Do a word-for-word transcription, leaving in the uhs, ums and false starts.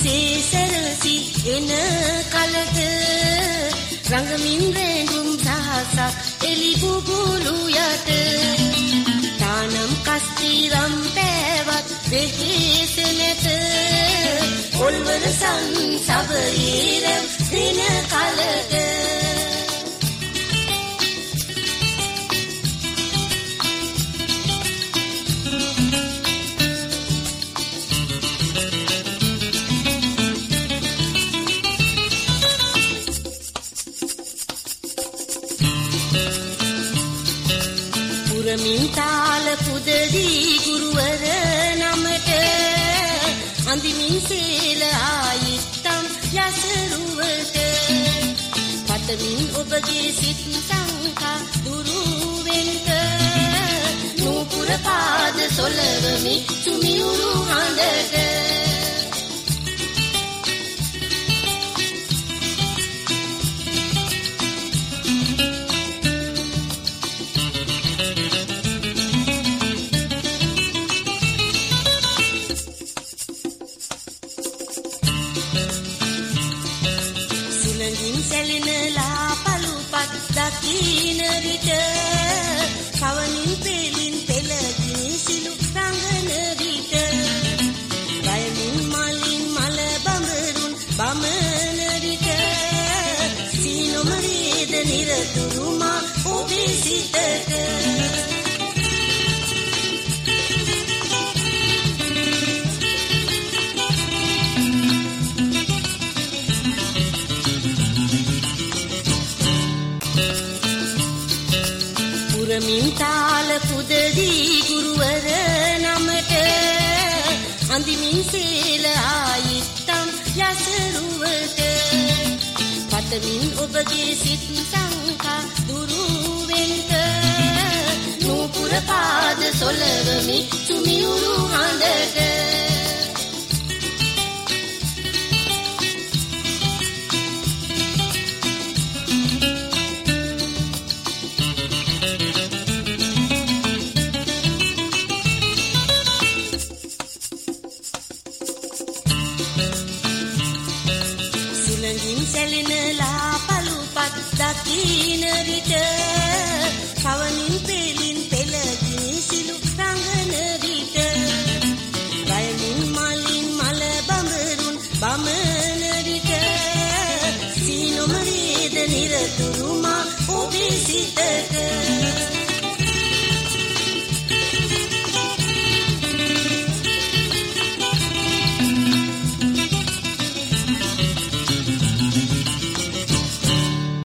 සේසරසි එන කලට රංගමින් රැඳුම් දහසක් එලි බුබුලු යට තානම් කස්තිරම් පෑවත් වෙහෙස නැත ඔල්වර සංසබීර දින කලට මින්තාල පුදදී ගුරුවර නමට අඳිමින් සීල ආයිත්තම් යසරුවට පතමින් ඔබගේ සිත් සංකා දුරු වෙන්ට නූපුර පාද සොලවමි සුමියුරු හඬට දකින විට කවනින් පෙලින් පෙළගිනි සිලු රංගන විට ගයමින් මලින් මල බඹරුන් බමන විට සීනොමරේද නිරතුරුමා ඔබේ සිතට මින්තාල පුදදී ගුරුවර නමට අඳිමින් සීල ආයිත්තම් යසරුවට පතමින් ඔබගේ සිත් සංකා දුරු වෙන්ට නූපුර පාද සොලවමි සුමියුරු හඬට දකින විට කවනින් පෙලින් පෙළගිනි සිලු රංගන විට ගයමින් මලින් මල බඹරුන් බමන විට සීනොමරේද නිරතුරු